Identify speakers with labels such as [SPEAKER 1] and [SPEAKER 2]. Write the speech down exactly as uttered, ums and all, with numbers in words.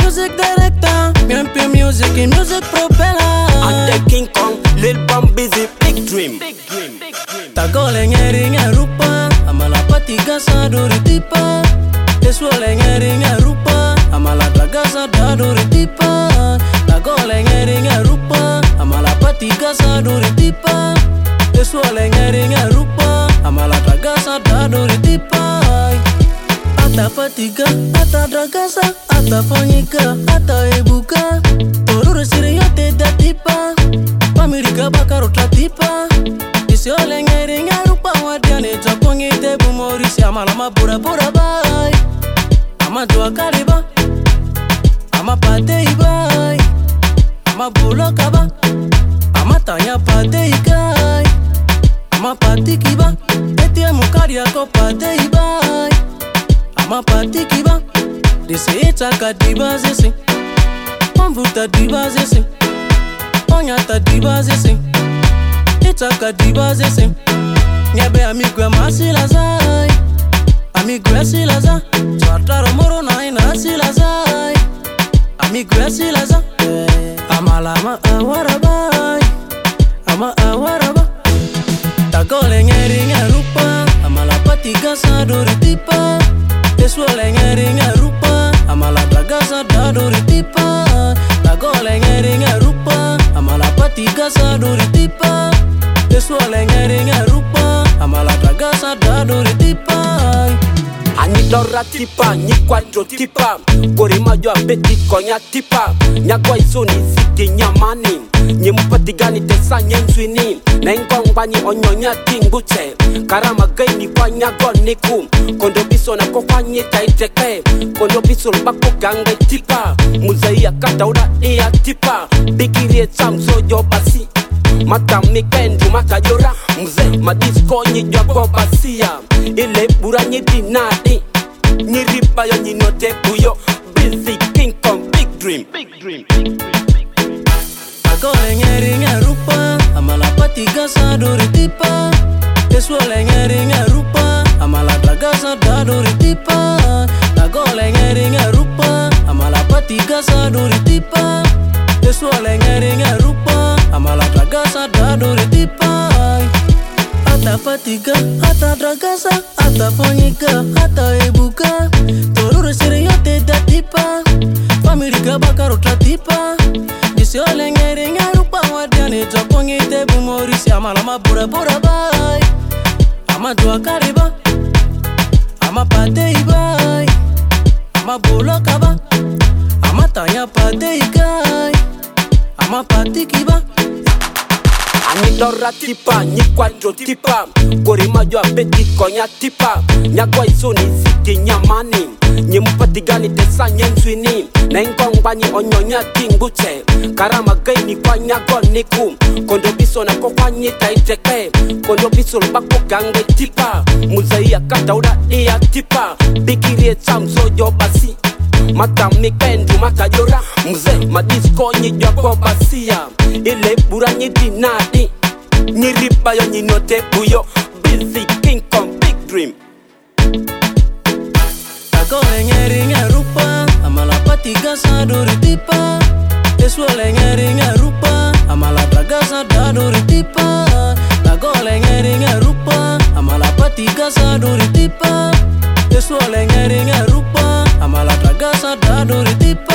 [SPEAKER 1] music director, M P Music and music propeller.
[SPEAKER 2] I'm the King Kong, Lil Bum Busy, Big Dream. Big Dream, Big Dream.
[SPEAKER 1] Tagole ngeringa rupa, amala patiga sa duritipa. Deswole ngeringa rupa, amala dragasa da duritipa. Tagole ngeringa rupa, amala patiga sa duritipa. Deswole ngeringa rupa, amala dragasa da duritipa. Ata fatiga, ata dragasa, ata fanyika, ata ebuka. Torure siriyo te datipa, pamirika bakaro tratipa. Isiole ngeringa rupa wadiane japongi te bumorisi amalama bura bura bai. Ama dua kaliba, ama pate ibai. Ama bulo kaba, ama tanya pate ikai. Ama pati kiba, eti mukari yako pate ibai. Ama pati kiba, disi itaka diba zisi. Omvuta diba zisi, onyata diba zisi. Itaka diba zisi, nyebe amigwe masila zai. Amigwe sila za, chwartaro moro na ina sila zai. Amigwe sila za, amalama awarabai. Ama awaraba, tagole ngeringa rupa, amala patiga sa duritipa. Deswole ngeringa rupa, amala dragasa da duritipa. Tagole ngeringa rupa, amala patiga sa duritipa. Deswole ngeringa rupa, amala dragasa da duritipa.
[SPEAKER 2] Anidora tipa, ni quadro tipa. Gorima yo abeti konya tipa. Nyagwa izoni siki nyamani. Nye mupatigani tesa nyenswini. Na ingongwa ni onyonya tinguche. Karama gai ni kwa nyago niku. Kondo biso na kokwa nye taiteke. Kondo biso lbako gange tipa. Muzaia kataura iya tipa. Bikirie chamso yo basi. Mata mikendu mata yora. Mze madisko nyi jogo basia. Ile bura nyi dinadi. Nyi riba yo nyi note buyo. Busy King Kong, Big Dream. Big Dream, Big Dream.
[SPEAKER 1] Tagole ngeringa rupa, amala patiga sa duritipa. Deswole ngeringa rupa, amala dragasa da duritipa. Tagole ngeringa rupa, amala patiga sa duritipa. Deswole ngeringa rupa, amala dragasa da duritipa. Ata fatiga, ata dragasa, ata fanyika, ata ebuka. Torure siriyo te datipa, pamirika bakaro tratipa. Isiole ngeringa rupa wadiane japongi te bumorisi amalama bura bura bai. Ama dua kaliba, ama pate ibai. Ama bulo kaba, ama tanya pate ikai. Ama pati kiba,
[SPEAKER 2] Anidora tipa, ni quadro tipa. Gorima yo abeti konya tipa. Nyagwa izoni siki nyamani. Nye mupatigani tesa nyenswini. Na ingongwa ni onyonya tinguche. Karama gai ni kwa nyago niku. Kondo biso na kokwa nye taiteke. Kondo biso lbako gange tipa. Muzaia kataura iya tipa. Bikirie chamso yo basi. Mata mikendu mata yora. Mze madisko nyi jogo basia. Ile bura nyi dinadi. Nyi riba yo nyi note buyo. Busy King Kong, Big Dream.
[SPEAKER 1] tagole ngeringa rupa, amala patiga sa duritipa. Deswole ngeringa rupa, amala dragasa da duritipa. Tagole ngeringa rupa, amala patiga sa duritipa. Deswole ngeringa rupa, amala dragasa da duritipa.